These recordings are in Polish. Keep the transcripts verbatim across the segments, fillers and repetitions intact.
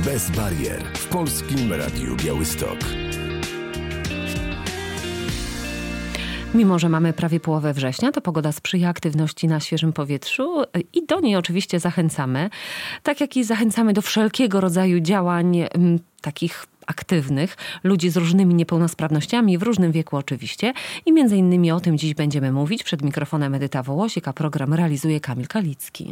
Bez barier w Polskim Radiu Białystok. Mimo że mamy prawie połowę września, to pogoda sprzyja aktywności na świeżym powietrzu i do niej oczywiście zachęcamy. Tak jak i zachęcamy do wszelkiego rodzaju działań m, takich aktywnych, ludzi z różnymi niepełnosprawnościami, w różnym wieku oczywiście. I między innymi o tym dziś będziemy mówić. Przed mikrofonem Edyta Wołosik, a program realizuje Kamil Kalicki.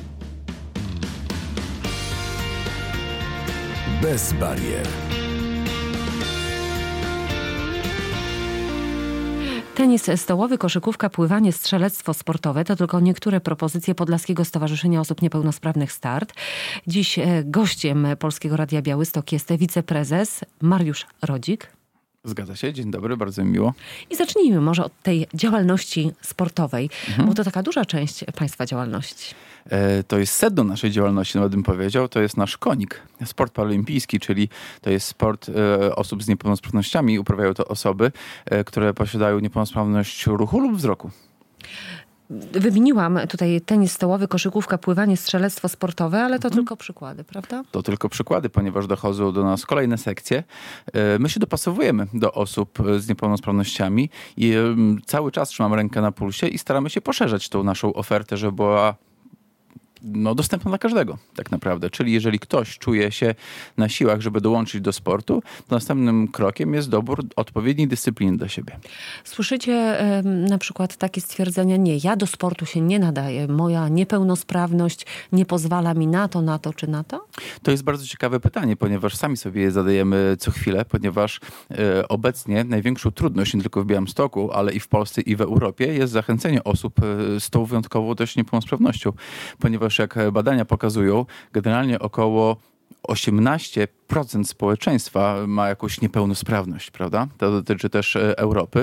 Bez barier. Tenis stołowy, koszykówka, pływanie, strzelectwo sportowe to tylko niektóre propozycje Podlaskiego Stowarzyszenia Osób Niepełnosprawnych Start. Dziś gościem Polskiego Radia Białystok jest wiceprezes Mariusz Rodzik. Zgadza się, dzień dobry, bardzo mi miło. I zacznijmy może od tej działalności sportowej, mhm. bo to taka duża część Państwa działalności. E, to jest sedno naszej działalności, nawet bym powiedział, to jest nasz konik. Sport paraolimpijski, czyli to jest sport e, osób z niepełnosprawnościami. Uprawiają to osoby, e, które posiadają niepełnosprawność ruchu lub wzroku. Wymieniłam tutaj tenis stołowy, koszykówka, pływanie, strzelectwo sportowe, ale to hmm. tylko przykłady, prawda? To tylko przykłady, ponieważ dochodzą do nas kolejne sekcje. My się dopasowujemy do osób z niepełnosprawnościami i cały czas trzymamy rękę na pulsie i staramy się poszerzać tą naszą ofertę, żeby była no, dostępna dla każdego tak naprawdę. Czyli jeżeli ktoś czuje się na siłach, żeby dołączyć do sportu, to następnym krokiem jest dobór odpowiedniej dyscypliny dla siebie. Słyszycie y, na przykład takie stwierdzenia, nie, ja do sportu się nie nadaję, moja niepełnosprawność nie pozwala mi na to, na to czy na to? To jest bardzo ciekawe pytanie, ponieważ sami sobie je zadajemy co chwilę, ponieważ y, obecnie największą trudność nie tylko w Białymstoku, ale i w Polsce i w Europie jest zachęcenie osób y, z tą wyjątkową też niepełnosprawnością, ponieważ jak badania pokazują, generalnie około osiemnaście procent społeczeństwa ma jakąś niepełnosprawność, prawda? To dotyczy też Europy.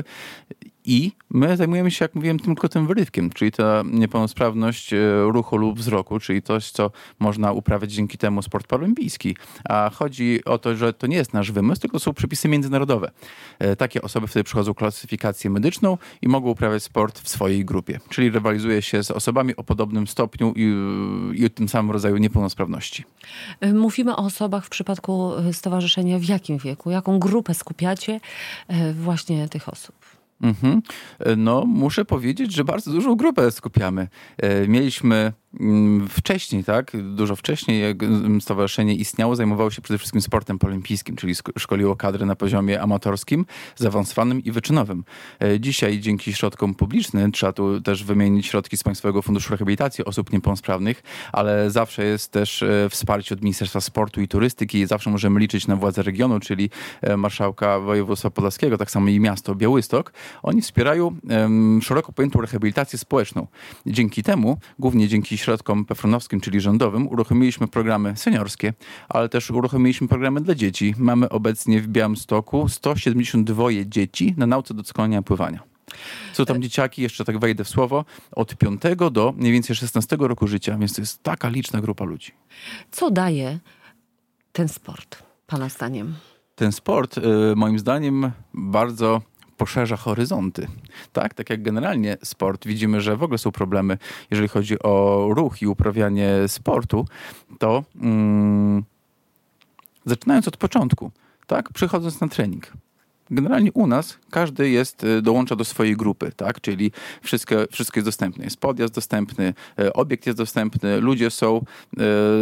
I my zajmujemy się, jak mówiłem, tylko tym wyrywkiem, czyli ta niepełnosprawność ruchu lub wzroku, czyli coś, co można uprawiać dzięki temu sport paraolimpijski. A chodzi o to, że to nie jest nasz wymysł, tylko to są przepisy międzynarodowe. Takie osoby wtedy przechodzą klasyfikację medyczną i mogą uprawiać sport w swojej grupie. Czyli rywalizuje się z osobami o podobnym stopniu i, i o tym samym rodzaju niepełnosprawności. Mówimy o osobach w przypadku stowarzyszenia w jakim wieku? Jaką grupę skupiacie właśnie tych osób? Mhm. No, muszę powiedzieć, że bardzo dużą grupę skupiamy. Mieliśmy wcześniej, tak, dużo wcześniej, jak stowarzyszenie istniało, zajmowało się przede wszystkim sportem paraolimpijskim, czyli szkoliło kadry na poziomie amatorskim, zaawansowanym i wyczynowym. Dzisiaj dzięki środkom publicznym, trzeba tu też wymienić środki z Państwowego Funduszu Rehabilitacji Osób Niepełnosprawnych, ale zawsze jest też wsparcie od Ministerstwa Sportu i Turystyki i zawsze możemy liczyć na władze regionu, czyli marszałka województwa podlaskiego, tak samo i miasto Białystok. Oni wspierają um, szeroko pojętą rehabilitację społeczną. Dzięki temu, głównie dzięki środkom pefronowskim, czyli rządowym, uruchomiliśmy programy seniorskie, ale też uruchomiliśmy programy dla dzieci. Mamy obecnie w Białymstoku sto siedemdziesiąt dwa dzieci na nauce doskonalenia pływania. Są tam dzieciaki, jeszcze tak wejdę w słowo, od piątego do mniej więcej szesnastego roku życia, więc to jest taka liczna grupa ludzi. Co daje ten sport, Pana zdaniem? Ten sport, moim zdaniem, bardzo poszerza horyzonty. Tak, tak jak generalnie sport, widzimy, że w ogóle są problemy, jeżeli chodzi o ruch i uprawianie sportu, to mm, zaczynając od początku, tak, przychodząc na trening. Generalnie u nas każdy jest, dołącza do swojej grupy, tak? Czyli wszystko, wszystko jest dostępne. Jest podjazd dostępny, obiekt jest dostępny, ludzie są e,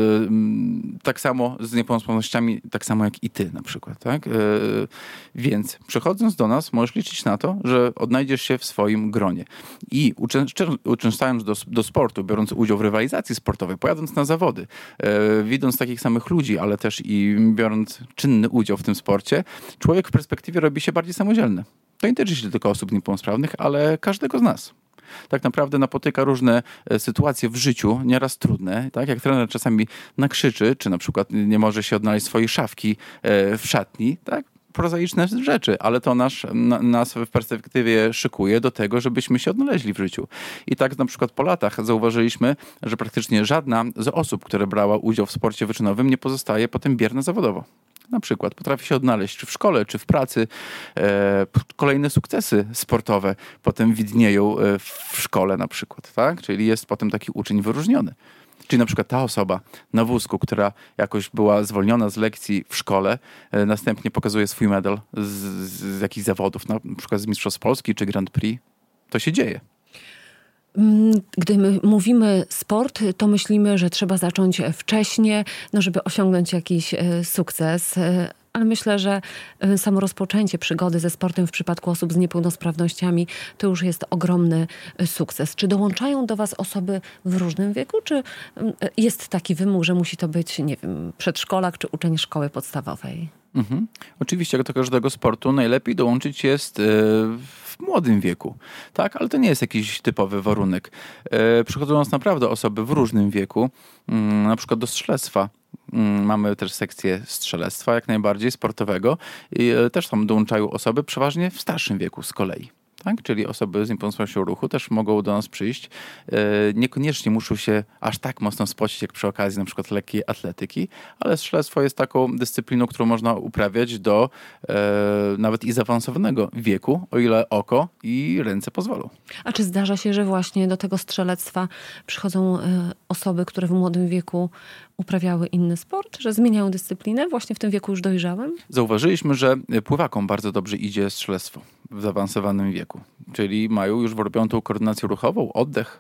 tak samo z niepełnosprawnościami, tak samo jak i ty na przykład, tak? E, więc przychodząc do nas możesz liczyć na to, że odnajdziesz się w swoim gronie. I uczę- uczęszczając do, do sportu, biorąc udział w rywalizacji sportowej, pojadąc na zawody, e, widząc takich samych ludzi, ale też i biorąc czynny udział w tym sporcie, człowiek w perspektywie robi się bardziej samodzielny. To nie tyczy się tylko osób niepełnosprawnych, ale każdego z nas. Tak naprawdę napotyka różne sytuacje w życiu, nieraz trudne. Tak? Jak trener czasami nakrzyczy, czy na przykład nie może się odnaleźć swojej szafki w szatni, tak? Prozaiczne rzeczy, ale to nasz, na, nas w perspektywie szykuje do tego, żebyśmy się odnaleźli w życiu. I tak na przykład po latach zauważyliśmy, że praktycznie żadna z osób, która brała udział w sporcie wyczynowym, nie pozostaje potem bierna zawodowo. Na przykład potrafi się odnaleźć czy w szkole, czy w pracy. E, kolejne sukcesy sportowe potem widnieją w szkole na przykład, tak? Czyli jest potem taki uczeń wyróżniony. Czyli na przykład ta osoba na wózku, która jakoś była zwolniona z lekcji w szkole, e, następnie pokazuje swój medal z, z jakichś zawodów, na przykład z Mistrzostw Polski czy Grand Prix. To się dzieje. Gdy my mówimy sport, to myślimy, że trzeba zacząć wcześnie, no żeby osiągnąć jakiś sukces. Ale myślę, że samo rozpoczęcie przygody ze sportem w przypadku osób z niepełnosprawnościami to już jest ogromny sukces. Czy dołączają do was osoby w różnym wieku, czy jest taki wymóg, że musi to być, nie wiem, przedszkolak czy uczeń szkoły podstawowej? Mhm. Oczywiście do każdego sportu najlepiej dołączyć jest w młodym wieku, tak? Ale to nie jest jakiś typowy warunek. Przychodzą nas naprawdę osoby w różnym wieku, na przykład do strzelectwa. Mamy też sekcję strzelectwa, jak najbardziej sportowego i też tam dołączają osoby przeważnie w starszym wieku z kolei. Tak? Czyli osoby z niepełnosprawnością ruchu też mogą do nas przyjść. Niekoniecznie muszą się aż tak mocno spocić, jak przy okazji na przykład lekkiej atletyki, ale strzelectwo jest taką dyscypliną, którą można uprawiać do e, nawet i zaawansowanego wieku, o ile oko i ręce pozwolą. A czy zdarza się, że właśnie do tego strzelectwa przychodzą e, osoby, które w młodym wieku uprawiały inny sport, że zmieniają dyscyplinę właśnie w tym wieku już dojrzałym? Zauważyliśmy, że pływakom bardzo dobrze idzie strzelectwo w zaawansowanym wieku. Czyli mają już robią tą koordynację ruchową, oddech.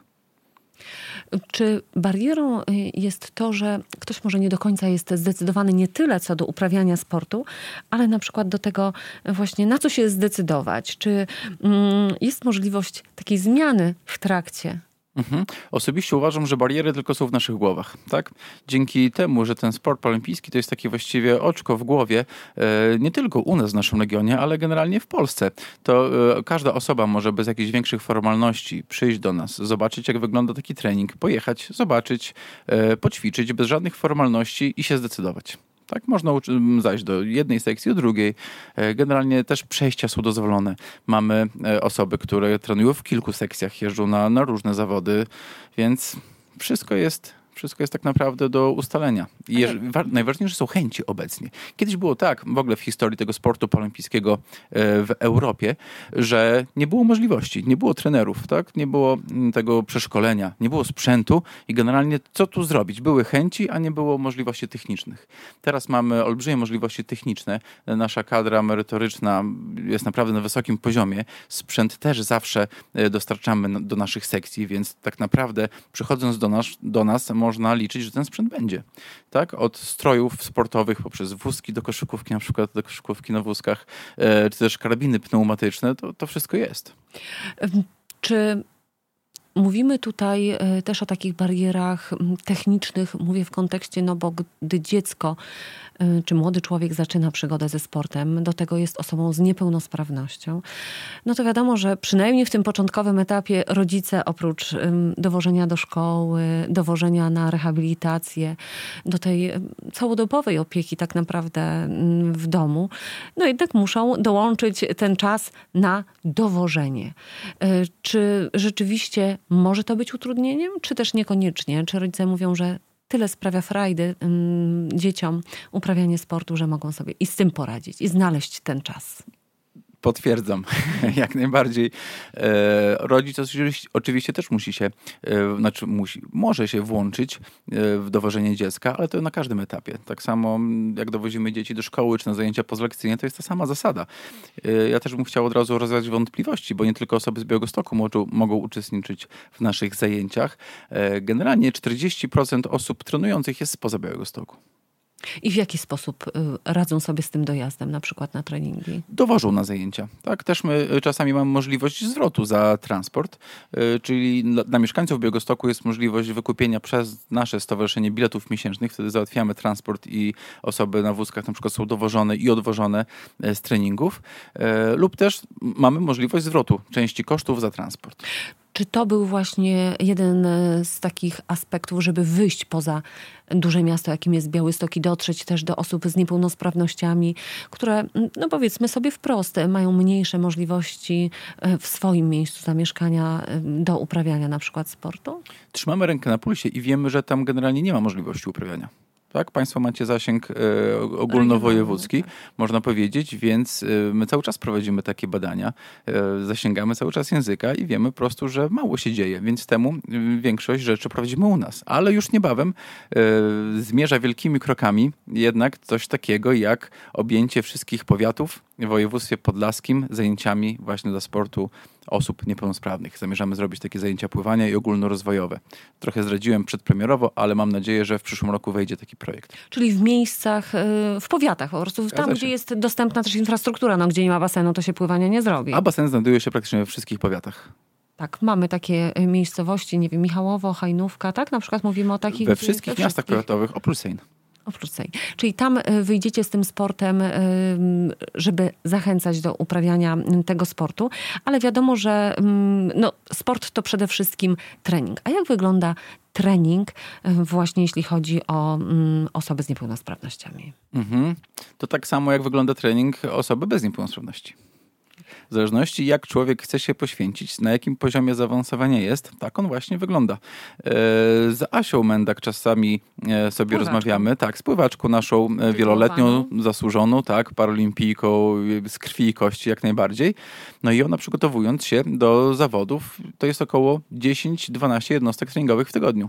Czy barierą jest to, że ktoś może nie do końca jest zdecydowany nie tyle co do uprawiania sportu, ale na przykład do tego właśnie na co się zdecydować? Czy mm, jest możliwość takiej zmiany w trakcie? Mhm. Osobiście uważam, że bariery tylko są w naszych głowach. Tak? Dzięki temu, że ten sport paraolimpijski to jest takie właściwie oczko w głowie, e, nie tylko u nas w naszym regionie, ale generalnie w Polsce, to e, każda osoba może bez jakichś większych formalności przyjść do nas, zobaczyć jak wygląda taki trening, pojechać, zobaczyć, e, poćwiczyć bez żadnych formalności i się zdecydować. Tak, można zajść do jednej sekcji, do drugiej. Generalnie też przejścia są dozwolone. Mamy osoby, które trenują w kilku sekcjach, jeżdżą na, na różne zawody, więc wszystko jest... Wszystko jest tak naprawdę do ustalenia. I jeż- wa- najważniejsze są chęci obecnie. Kiedyś było tak, w ogóle w historii tego sportu paraolimpijskiego w Europie, że nie było możliwości, nie było trenerów, tak? Nie było tego przeszkolenia, nie było sprzętu i generalnie co tu zrobić? Były chęci, a nie było możliwości technicznych. Teraz mamy olbrzymie możliwości techniczne. Nasza kadra merytoryczna jest naprawdę na wysokim poziomie. Sprzęt też zawsze dostarczamy do naszych sekcji, więc tak naprawdę przychodząc do nas, do nas można liczyć, że ten sprzęt będzie. Tak? Od strojów sportowych poprzez wózki do koszykówki, na przykład do koszykówki na wózkach, e, czy też karabiny pneumatyczne, to, to wszystko jest. Czy mówimy tutaj też o takich barierach technicznych, mówię w kontekście, no bo gdy dziecko czy młody człowiek zaczyna przygodę ze sportem, do tego jest osobą z niepełnosprawnością, no to wiadomo, że przynajmniej w tym początkowym etapie rodzice oprócz dowożenia do szkoły, dowożenia na rehabilitację, do tej całodobowej opieki tak naprawdę w domu, no jednak muszą dołączyć ten czas na dowożenie. Czy rzeczywiście może to być utrudnieniem, czy też niekoniecznie? Czy rodzice mówią, że tyle sprawia frajdy um, dzieciom uprawianie sportu, że mogą sobie i z tym poradzić i znaleźć ten czas? Potwierdzam, jak najbardziej. E, rodzic oczywiście, oczywiście też musi się, e, znaczy musi, może się włączyć e, w dowożenie dziecka, ale to na każdym etapie. Tak samo jak dowozimy dzieci do szkoły czy na zajęcia pozlekcyjne, to jest ta sama zasada. E, ja też bym chciał od razu rozwiać wątpliwości, bo nie tylko osoby z Białegostoku mogą, mogą uczestniczyć w naszych zajęciach. E, generalnie czterdzieści procent osób trenujących jest spoza Białegostoku. I w jaki sposób radzą sobie z tym dojazdem, na przykład na treningi? Dowożą na zajęcia. Tak? Też my czasami mamy możliwość zwrotu za transport, czyli dla, dla mieszkańców Białegostoku jest możliwość wykupienia przez nasze stowarzyszenie biletów miesięcznych. Wtedy załatwiamy transport i osoby na wózkach na przykład są dowożone i odwożone z treningów. Lub też mamy możliwość zwrotu części kosztów za transport. Czy to był właśnie jeden z takich aspektów, żeby wyjść poza duże miasto, jakim jest Białystok i dotrzeć też do osób z niepełnosprawnościami, które, no powiedzmy sobie wprost, mają mniejsze możliwości w swoim miejscu zamieszkania do uprawiania na przykład sportu? Trzymamy rękę na pulsie i wiemy, że tam generalnie nie ma możliwości uprawiania. tak? Państwo macie zasięg e, ogólnowojewódzki, tak. Można powiedzieć, więc e, my cały czas prowadzimy takie badania, e, zasięgamy cały czas języka i wiemy po prostu, że mało się dzieje, więc temu e, większość rzeczy prowadzimy u nas. Ale już niebawem e, zmierza wielkimi krokami jednak coś takiego jak objęcie wszystkich powiatów w województwie podlaskim zajęciami właśnie dla sportu osób niepełnosprawnych. Zamierzamy zrobić takie zajęcia pływania i ogólnorozwojowe. Trochę zdradziłem przedpremierowo, ale mam nadzieję, że w przyszłym roku wejdzie taki projekt. Czyli w miejscach, w powiatach, po prostu tam, gdzie jest dostępna też infrastruktura, no gdzie nie ma basenu, to się pływania nie zrobi. A basen znajduje się praktycznie we wszystkich powiatach. Tak, mamy takie miejscowości, nie wiem, Michałowo, Hajnówka, tak? Na przykład mówimy o takich... We wszystkich we miastach wszystkich. powiatowych, oprócz Sejn. Oprócz Sejn. Czyli tam wyjdziecie z tym sportem, żeby zachęcać do uprawiania tego sportu, ale wiadomo, że no, sport to przede wszystkim trening. A jak wygląda trening właśnie jeśli chodzi o osoby z niepełnosprawnościami? Mhm. To tak samo jak wygląda trening osoby bez niepełnosprawności. W zależności jak człowiek chce się poświęcić, na jakim poziomie zaawansowania jest, tak on właśnie wygląda. Z Asią Mendak czasami sobie Spływaczką. rozmawiamy, tak, z pływaczką naszą wieloletnią, zasłużoną, tak, paralimpijką z krwi i kości jak najbardziej. No i ona przygotowując się do zawodów, to jest około dziesięć do dwunastu jednostek treningowych w tygodniu.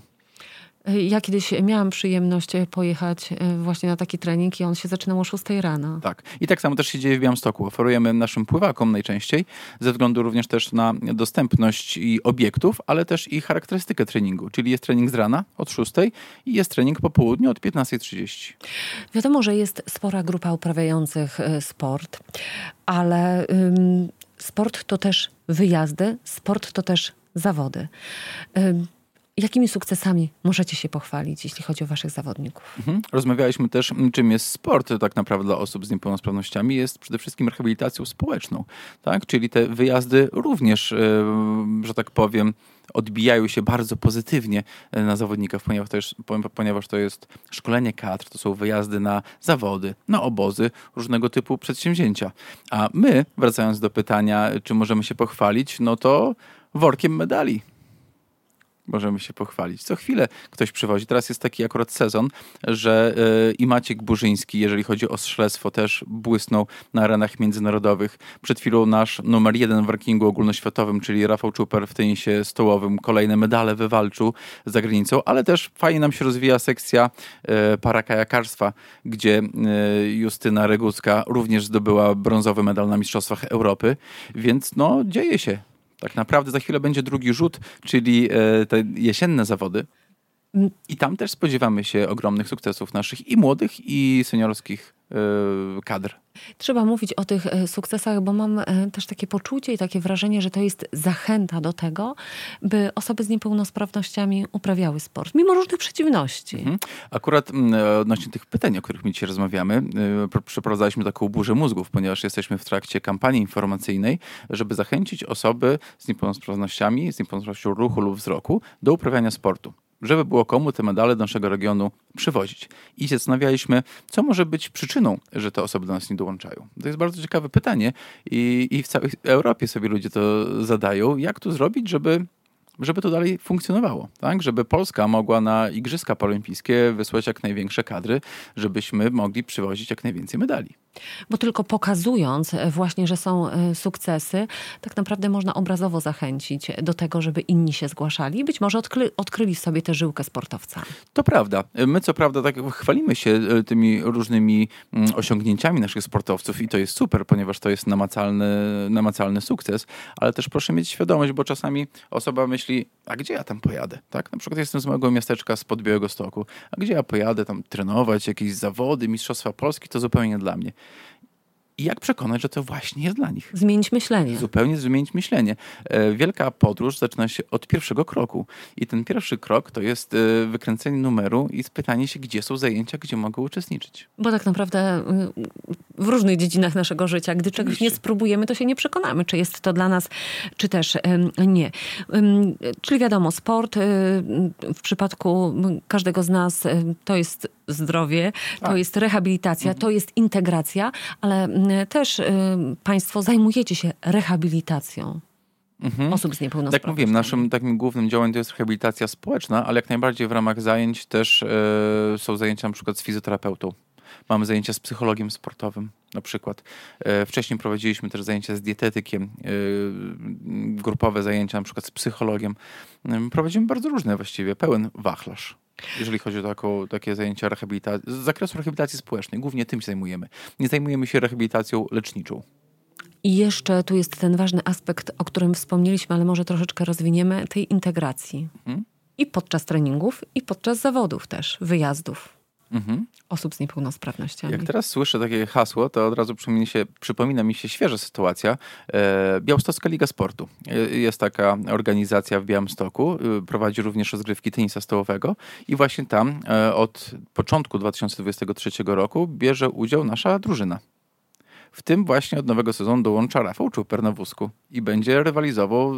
Ja kiedyś miałam przyjemność pojechać właśnie na taki trening i on się zaczynał o szóstej rano. Tak. I tak samo też się dzieje w Białymstoku. Oferujemy naszym pływakom najczęściej, ze względu również też na dostępność i obiektów, ale też i charakterystykę treningu. Czyli jest trening z rana od szóstej i jest trening po południu od piętnasta trzydzieści. Wiadomo, że jest spora grupa uprawiających sport, ale ym, sport to też wyjazdy, sport to też zawody. Ym, Jakimi sukcesami możecie się pochwalić, jeśli chodzi o waszych zawodników? Mhm. Rozmawialiśmy też, czym jest sport tak naprawdę dla osób z niepełnosprawnościami. Jest przede wszystkim rehabilitacją społeczną, tak? Czyli te wyjazdy również, że tak powiem, odbijają się bardzo pozytywnie na zawodnikach, ponieważ to jest, ponieważ to jest szkolenie kadr, to są wyjazdy na zawody, na obozy, różnego typu przedsięwzięcia. A my, wracając do pytania, czy możemy się pochwalić, no to workiem medali. Możemy się pochwalić. Co chwilę ktoś przywozi. Teraz jest taki akurat sezon, że yy, i Maciek Burzyński, jeżeli chodzi o strzelectwo, też błysnął na arenach międzynarodowych. Przed chwilą nasz numer jeden w rankingu ogólnoświatowym, czyli Rafał Czuper w tenisie stołowym, kolejne medale wywalczył za granicą, ale też fajnie nam się rozwija sekcja yy, parakajakarstwa, gdzie yy, Justyna Regucka również zdobyła brązowy medal na Mistrzostwach Europy, więc no dzieje się. Tak naprawdę za chwilę będzie drugi rzut, czyli e, te jesienne zawody. I tam też spodziewamy się ogromnych sukcesów naszych i młodych, i seniorskich e, kadr. Trzeba mówić o tych sukcesach, bo mam też takie poczucie i takie wrażenie, że to jest zachęta do tego, by osoby z niepełnosprawnościami uprawiały sport, mimo różnych przeciwności. Mhm. Akurat odnośnie tych pytań, o których my dzisiaj rozmawiamy, przeprowadzaliśmy taką burzę mózgów, ponieważ jesteśmy w trakcie kampanii informacyjnej, żeby zachęcić osoby z niepełnosprawnościami, z niepełnosprawnością ruchu lub wzroku do uprawiania sportu, żeby było komu te medale do naszego regionu przywozić. I zastanawialiśmy, co może być przyczyną, że te osoby do nas nie dołączają. To jest bardzo ciekawe pytanie i, i w całej Europie sobie ludzie to zadają. Jak tu zrobić, żeby, żeby to dalej funkcjonowało? Tak? Żeby Polska mogła na Igrzyska Paralimpijskie wysłać jak największe kadry, żebyśmy mogli przywozić jak najwięcej medali. Bo tylko pokazując właśnie, że są sukcesy, tak naprawdę można obrazowo zachęcić do tego, żeby inni się zgłaszali. Być może odkry- odkryli w sobie tę żyłkę sportowca. To prawda. My co prawda tak chwalimy się tymi różnymi osiągnięciami naszych sportowców i to jest super, ponieważ to jest namacalny, namacalny sukces, ale też proszę mieć świadomość, bo czasami osoba myśli, a gdzie ja tam pojadę? Tak? Na przykład jestem z małego miasteczka spod Białegostoku, a gdzie ja pojadę tam trenować, jakieś zawody, Mistrzostwa Polski, to zupełnie nie dla mnie. I jak przekonać, że to właśnie jest dla nich? Zmienić myślenie. Zupełnie zmienić myślenie. Wielka podróż zaczyna się od pierwszego kroku. I ten pierwszy krok to jest wykręcenie numeru i spytanie się, gdzie są zajęcia, gdzie mogą uczestniczyć. Bo tak naprawdę w różnych dziedzinach naszego życia, gdy czegoś Oczywiście. nie spróbujemy, to się nie przekonamy, czy jest to dla nas, czy też nie. Czyli wiadomo, sport w przypadku każdego z nas to jest zdrowie, to tak. jest rehabilitacja, mhm. to jest integracja, ale też y, państwo zajmujecie się rehabilitacją. mhm. osób z niepełnosprawnościami. Tak mówiłem, naszym takim głównym działaniem to jest rehabilitacja społeczna, ale jak najbardziej w ramach zajęć też yy, są zajęcia na przykład z fizjoterapeutą. Mamy zajęcia z psychologiem sportowym na przykład. Yy, wcześniej prowadziliśmy też zajęcia z dietetykiem, yy, grupowe zajęcia na przykład z psychologiem. Yy, prowadzimy bardzo różne właściwie, pełen wachlarz. Jeżeli chodzi o taką, takie zajęcia rehabilitacji, z zakresu rehabilitacji społecznej, głównie tym się zajmujemy. Nie zajmujemy się rehabilitacją leczniczą. I jeszcze tu jest ten ważny aspekt, o którym wspomnieliśmy, ale może troszeczkę rozwiniemy, tej integracji. Mhm. I podczas treningów, i podczas zawodów też, wyjazdów. Mhm. Osób z niepełnosprawnościami. Jak teraz słyszę takie hasło, to od razu przypomina, się, przypomina mi się świeża sytuacja. E, Białostocka Liga Sportu. E, jest taka organizacja w Białymstoku. E, prowadzi również rozgrywki tenisa stołowego i właśnie tam e, od początku dwa tysiące dwudziestego trzeciego roku bierze udział nasza drużyna. W tym właśnie od nowego sezonu dołącza Rafał Czuper na wózku i będzie rywalizował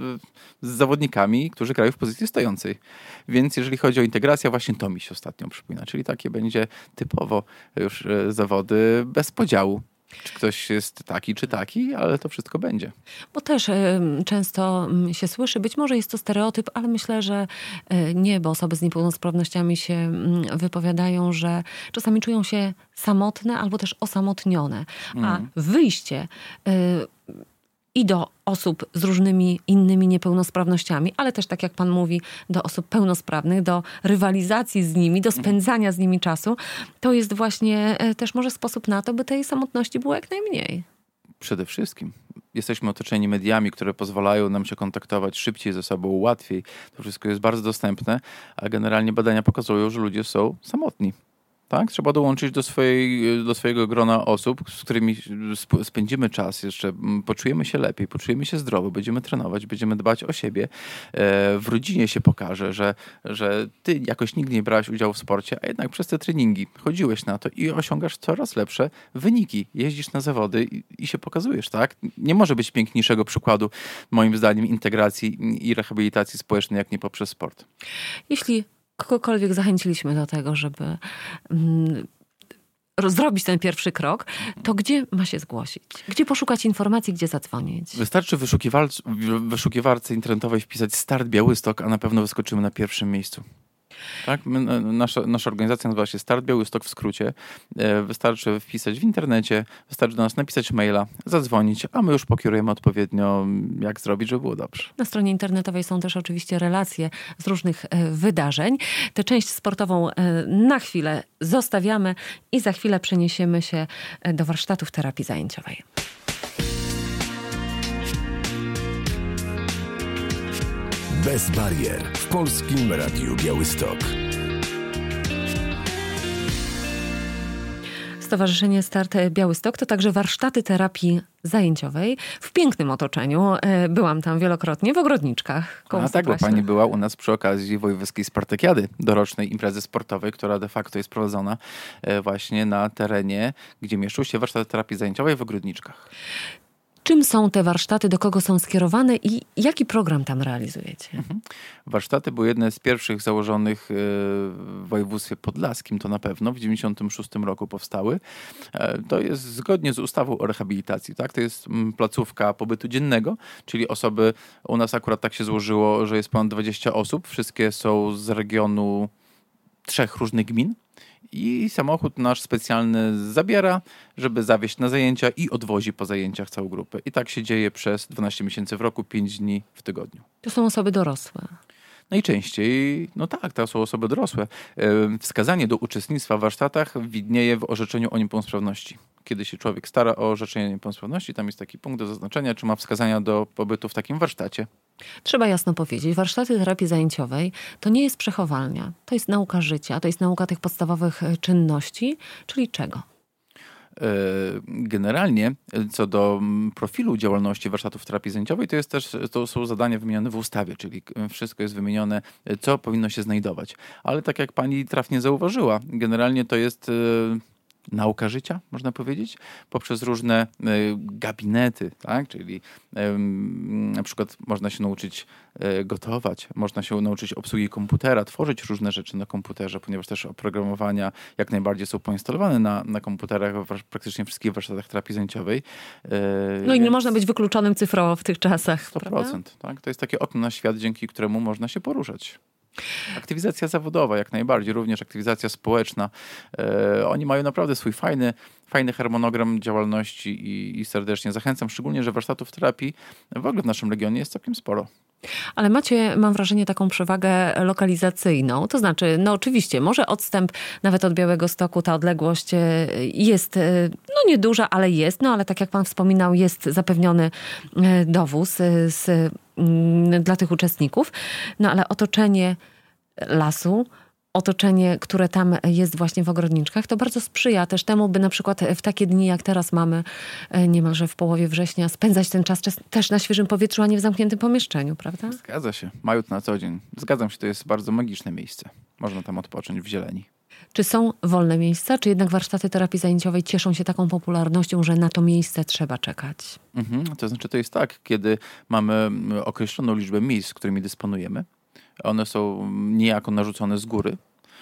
z zawodnikami, którzy grają w pozycji stojącej. Więc jeżeli chodzi o integrację, właśnie to mi się ostatnio przypomina. Czyli takie będzie typowo już zawody bez podziału. Czy ktoś jest taki, czy taki, ale to wszystko będzie. Bo też y, często się słyszy, być może jest to stereotyp, ale myślę, że y, nie, bo osoby z niepełnosprawnościami się y, wypowiadają, że czasami czują się samotne albo też osamotnione. Mm. A wyjście y, i do osób z różnymi innymi niepełnosprawnościami, ale też, tak jak pan mówi, do osób pełnosprawnych, do rywalizacji z nimi, do spędzania z nimi czasu, to jest właśnie też może sposób na to, by tej samotności było jak najmniej. Przede wszystkim. Jesteśmy otoczeni mediami, które pozwalają nam się kontaktować szybciej ze sobą, łatwiej. To wszystko jest bardzo dostępne, a generalnie badania pokazują, że ludzie są samotni. Tak? Trzeba dołączyć do, swojej, do swojego grona osób, z którymi spędzimy czas, jeszcze poczujemy się lepiej, poczujemy się zdrowo, będziemy trenować, będziemy dbać o siebie. W rodzinie się pokaże, że, że ty jakoś nigdy nie brałeś udziału w sporcie, a jednak przez te treningi chodziłeś na to i osiągasz coraz lepsze wyniki. Jeździsz na zawody i, i się pokazujesz, tak? Nie może być piękniejszego przykładu, moim zdaniem, integracji i rehabilitacji społecznej, jak nie poprzez sport. Jeśli kogokolwiek zachęciliśmy do tego, żeby mm, zrobić ten pierwszy krok, to gdzie ma się zgłosić? Gdzie poszukać informacji, gdzie zadzwonić? Wystarczy w wyszukiwarce internetowej wpisać Start Białystok, a na pewno wyskoczymy na pierwszym miejscu. Tak? My, nasza, nasza organizacja nazywa się Start Białystok w skrócie. Wystarczy wpisać w internecie, wystarczy do nas napisać maila, zadzwonić, a my już pokierujemy odpowiednio, jak zrobić, żeby było dobrze. Na stronie internetowej są też oczywiście relacje z różnych wydarzeń. Tę część sportową na chwilę zostawiamy i za chwilę przeniesiemy się do warsztatów terapii zajęciowej. Bez barier w Polskim Radiu Białystok. Stowarzyszenie Start Białystok to także warsztaty terapii zajęciowej w pięknym otoczeniu. Byłam tam wielokrotnie w Ogrodniczkach. A tak, bo pani była u nas przy okazji Wojewódzkiej Spartakiady, dorocznej imprezy sportowej, która de facto jest prowadzona właśnie na terenie, gdzie mieszczą się warsztaty terapii zajęciowej w Ogrodniczkach. Czym są te warsztaty, do kogo są skierowane i jaki program tam realizujecie? Mhm. Warsztaty były jedne z pierwszych założonych w województwie podlaskim, to na pewno, w dziewięćdziesiątym szóstym roku powstały. To jest zgodnie z ustawą o rehabilitacji, tak? To jest placówka pobytu dziennego, czyli osoby, u nas akurat tak się złożyło, że jest ponad dwadzieścia osób, wszystkie są z regionu trzech różnych gmin. I samochód nasz specjalny zabiera, żeby zawieźć na zajęcia i odwozi po zajęciach całą grupę. I tak się dzieje przez dwanaście miesięcy w roku, pięć dni w tygodniu. To są osoby dorosłe. Najczęściej, no tak, to są osoby dorosłe. Wskazanie do uczestnictwa w warsztatach widnieje w orzeczeniu o niepełnosprawności. Kiedy się człowiek stara o orzeczenie o niepełnosprawności, tam jest taki punkt do zaznaczenia, czy ma wskazania do pobytu w takim warsztacie. Trzeba jasno powiedzieć, warsztaty terapii zajęciowej to nie jest przechowalnia, to jest nauka życia, to jest nauka tych podstawowych czynności, czyli czego? Generalnie co do profilu działalności warsztatów terapii zajęciowej, to jest też, to są zadania wymienione w ustawie, czyli wszystko jest wymienione, co powinno się znajdować. Ale tak jak pani trafnie zauważyła, generalnie to jest nauka życia, można powiedzieć, poprzez różne y, gabinety, tak? Czyli y, na przykład można się nauczyć y, gotować, można się nauczyć obsługi komputera, tworzyć różne rzeczy na komputerze, ponieważ też oprogramowania jak najbardziej są poinstalowane na, na komputerach w praktycznie wszystkich warsztatach terapii zajęciowej. Y, no i nie można być wykluczonym cyfrowo w tych czasach. sto procent. Tak? To jest takie okno na świat, dzięki któremu można się poruszać. Aktywizacja zawodowa jak najbardziej, również aktywizacja społeczna. E, oni mają naprawdę swój fajny, fajny harmonogram działalności i, i serdecznie zachęcam, szczególnie, że warsztatów terapii w ogóle w naszym regionie jest całkiem sporo. Ale macie, mam wrażenie, taką przewagę lokalizacyjną. To znaczy, no oczywiście, może odstęp nawet od Białegostoku, ta odległość jest no nieduża, ale jest. No ale tak jak pan wspominał, jest zapewniony dowóz z, dla tych uczestników. No ale otoczenie lasu, otoczenie, które tam jest właśnie w ogrodniczkach, to bardzo sprzyja też temu, by na przykład w takie dni, jak teraz mamy, niemalże w połowie września, spędzać ten czas też na świeżym powietrzu, a nie w zamkniętym pomieszczeniu, prawda? Zgadza się. Majut na co dzień. Zgadzam się, to jest bardzo magiczne miejsce. Można tam odpocząć w zieleni. Czy są wolne miejsca, czy jednak warsztaty terapii zajęciowej cieszą się taką popularnością, że na to miejsce trzeba czekać? Mhm, to znaczy to jest tak, kiedy mamy określoną liczbę miejsc, którymi dysponujemy, one są niejako narzucone z góry.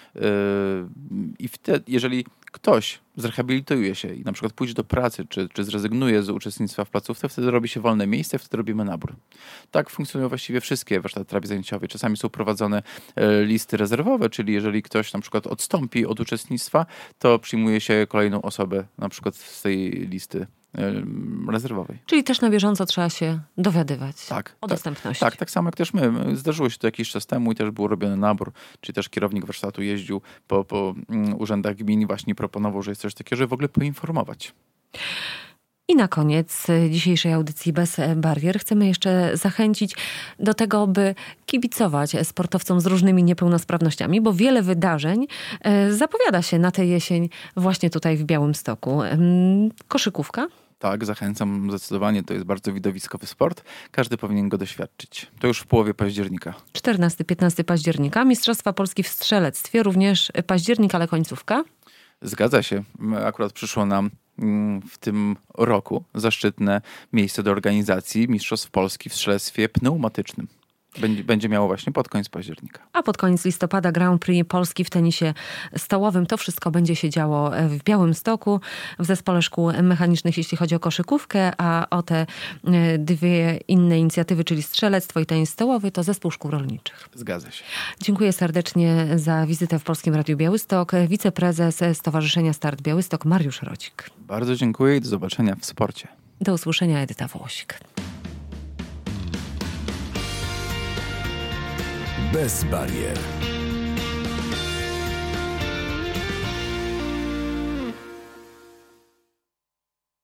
I wtedy, jeżeli ktoś zrehabilituje się i na przykład pójdzie do pracy, czy, czy zrezygnuje z uczestnictwa w placówce, wtedy robi się wolne miejsce, wtedy robimy nabór. Tak funkcjonują właściwie wszystkie warsztaty terapii zajęciowej. Czasami są prowadzone listy rezerwowe, czyli jeżeli ktoś na przykład odstąpi od uczestnictwa, to przyjmuje się kolejną osobę na przykład z tej listy rezerwowej. Czyli też na bieżąco trzeba się dowiadywać tak, o tak, dostępności. Tak, tak samo jak też my. Zdarzyło się to jakiś czas temu i też był robiony nabór, czyli też kierownik warsztatu jeździł po, po urzędach gmin i właśnie proponował, że jest coś takiego, żeby w ogóle poinformować. I na koniec dzisiejszej audycji Bez Barier chcemy jeszcze zachęcić do tego, by kibicować sportowcom z różnymi niepełnosprawnościami, bo wiele wydarzeń zapowiada się na tę jesień właśnie tutaj w Białymstoku. Koszykówka? Tak, zachęcam zdecydowanie. To jest bardzo widowiskowy sport. Każdy powinien go doświadczyć. To już w połowie października. czternastego piętnastego października. Mistrzostwa Polski w strzelectwie. Również październik, ale końcówka. Zgadza się. Akurat przyszło nam w tym roku zaszczytne miejsce do organizacji Mistrzostw Polski w strzelectwie pneumatycznym. Będzie, będzie miało właśnie pod koniec października. A pod koniec listopada Grand Prix Polski w tenisie stołowym. To wszystko będzie się działo w Białymstoku, w Zespole Szkół Mechanicznych, jeśli chodzi o koszykówkę, a o te dwie inne inicjatywy, czyli strzelectwo i tenis stołowy, to Zespół Szkół Rolniczych. Zgadza się. Dziękuję serdecznie za wizytę w Polskim Radiu Białystok. Wiceprezes Stowarzyszenia Start Białystok Mariusz Rodzik. Bardzo dziękuję i do zobaczenia w sporcie. Do usłyszenia, Edyta Włosik. Bez barier.